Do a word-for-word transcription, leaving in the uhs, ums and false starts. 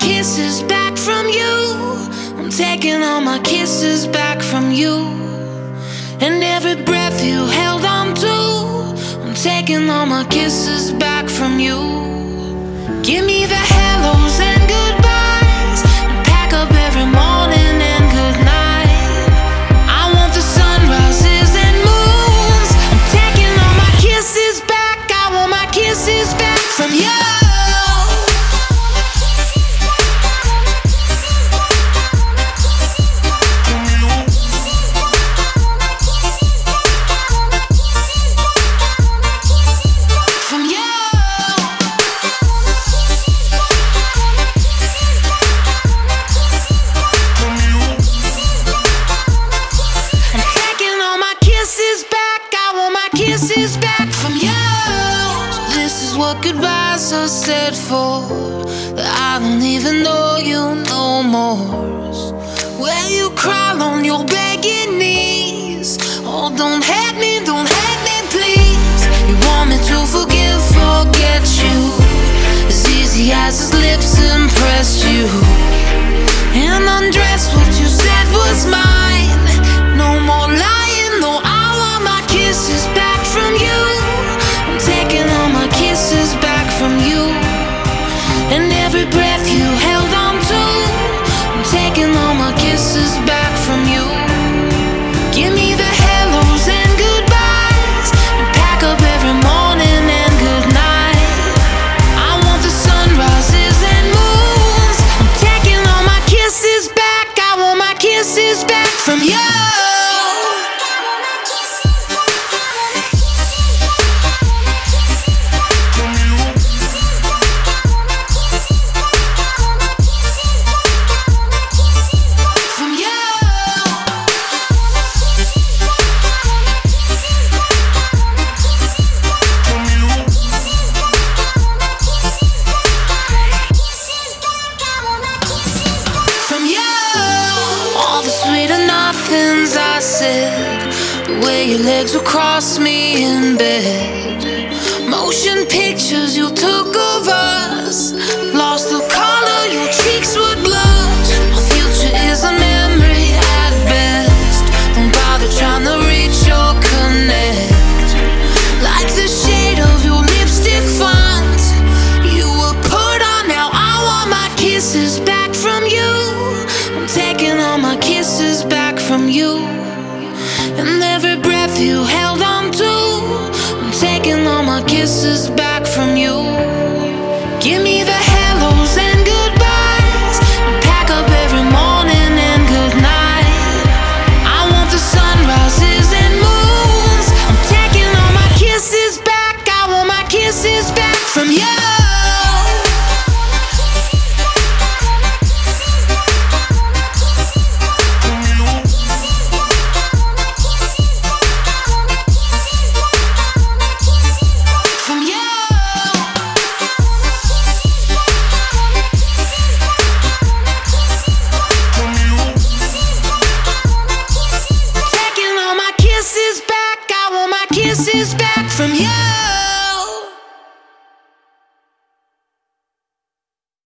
kisses back from you. I'm taking all my kisses back from you. And every breath you held on to, I'm taking all my kisses back from you. Give me the hellos and goodbyes, and pack up every morning and good night. I want the sunrises and moons. I'm taking all my kisses back. I want my kisses back from you. Kisses back from you. So this is what goodbyes are said for, that I don't even know you no more. Where you crawl on your begging knees. Oh, don't hate me, don't hate me, please. You want me to forgive, forget you, as easy as his lips impressed you, and undress what you said was mine. No more lying, no, I want my kisses back from you. I'm taking all my kisses back from you. And every breath you held on to, I'm taking all my kisses back from you. Give me the hellos and goodbyes, and pack up every morning and good night. I want the sunrises and moons. I'm taking all my kisses back. I want my kisses back from you. Things I said, the way your legs would cross me in bed, motion pictures you took